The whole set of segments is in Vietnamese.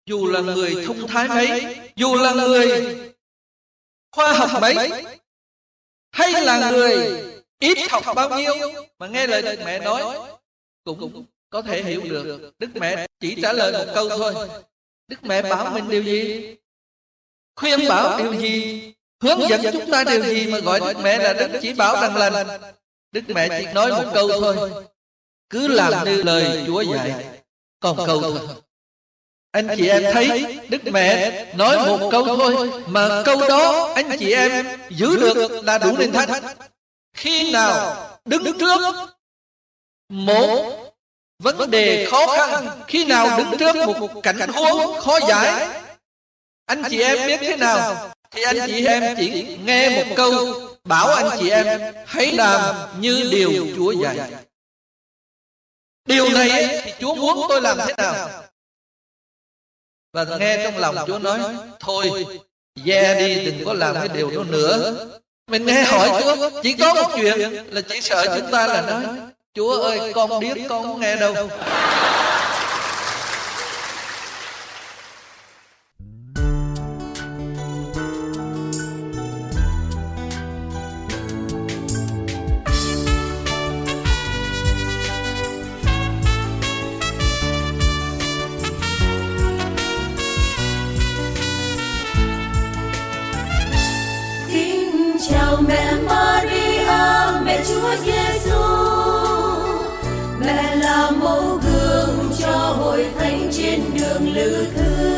dù là người thông thái mấy, dù là người khoa học mấy, hay là người ít học bao nhiêu, mà nghe lời Đức Mẹ nói cũng có thể hiểu được. Đức Mẹ chỉ trả lời một câu thôi. Đức Mẹ bảo mình điều gì, khuyên bảo điều gì, hướng dẫn chúng ta điều gì mà gọi Đức Mẹ là Đức chỉ bảo đặng lành? Đức Mẹ chỉ nói một câu thôi: cứ làm như lời Chúa dạy. Còn câu thôi. Anh chị em thấy Đức Mẹ nói một câu thôi, mà câu đó anh chị em giữ được là đủ nên thánh. Khi nào đứng trước một vấn đề khó khăn, khi nào đứng trước một cảnh huống khó giải, anh chị em biết thế nào? Thì anh chị em chỉ nghe một câu bảo anh chị em hãy làm như điều Chúa dạy. Điều này thì Chúa muốn tôi làm thế nào? Và nghe trong lòng Chúa nói: thôi, đi, đừng có làm cái điều đó nữa. Mình nghe hỏi Chúa, chỉ có một chuyện là chỉ sợ chúng ta là nói: Chúa ơi, con điếc, con không nghe đâu. Chào mẹ Maria, mẹ Chúa Giêsu, mẹ là mẫu gương cho hội thánh trên đường lữ thư.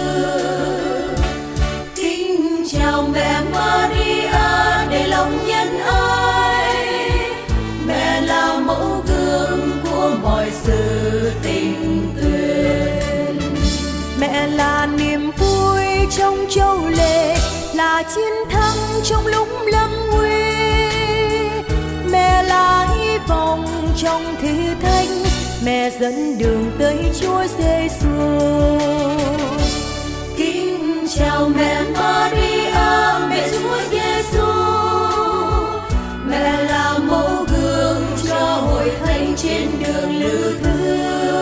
Kính chào mẹ Maria, đầy lòng nhân ái, mẹ là mẫu gương của mọi sự tình tuyệt. Mẹ là niềm vui trong châu lệ, là chiến thắng trong lúc lâm nguy. Mẹ là hy vọng trong thử thách, mẹ dẫn đường tới Chúa Giêsu. Kính chào mẹ Maria, mẹ Chúa Giêsu, mẹ là mẫu gương cho hội thánh trên đường lữ thư.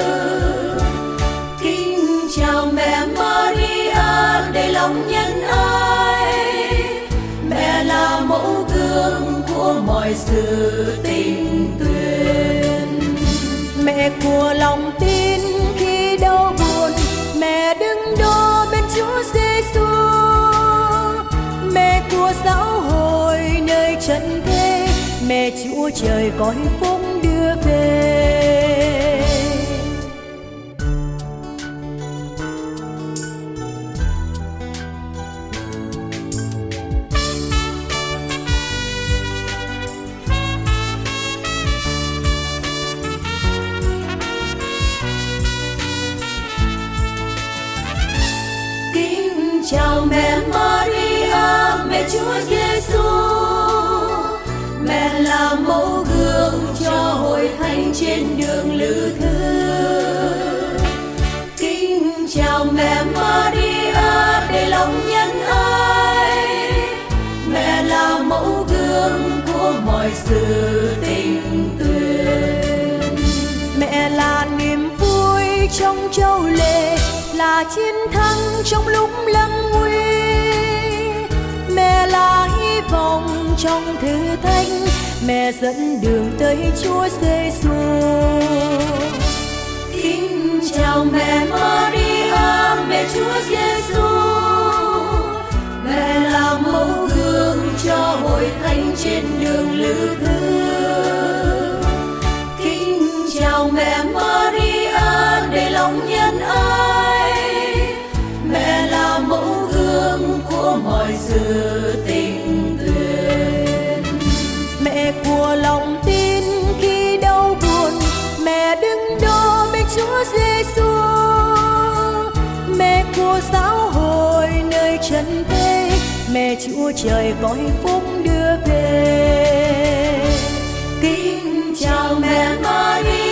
Kính chào mẹ Maria, đầy lòng nhân ái, mẹ là mẫu gương của mọi sự tình tuyệt. Mẹ của lòng tin khi đau buồn, mẹ đứng đó bên Chúa Giêsu. Mẹ của giáo hội nơi trần thế, mẹ Chúa trời cõi phúc đưa về. Chào mẹ Maria, mẹ Chúa Giêsu, mẹ là mẫu gương cho hội thánh trên đường lữ thư. Kính chào mẹ Maria, đầy lòng nhân ái, mẹ là mẫu gương của mọi sự tình tuyệt. Mẹ là niềm vui trong châu lệ, là chiến thắng trong lúc lâm nguy. Mẹ là hy vọng trong thử thách, mẹ dẫn đường tới Chúa Giêsu. Kính chào mẹ Maria, mẹ Chúa Giêsu, mẹ là mẫu gương cho hội thánh trên đường lữ thư. Kính chào mẹ Maria, đầy lòng nhân ái, mẹ là mẫu gương của mọi sự tình tuyệt. Mẹ của lòng tin khi đau buồn, mẹ đứng đó bên Chúa Giêsu. Mẹ của giáo hội nơi trần thế, mẹ Chúa trời cõi phúc đưa về. Kính chào mẹ Maria,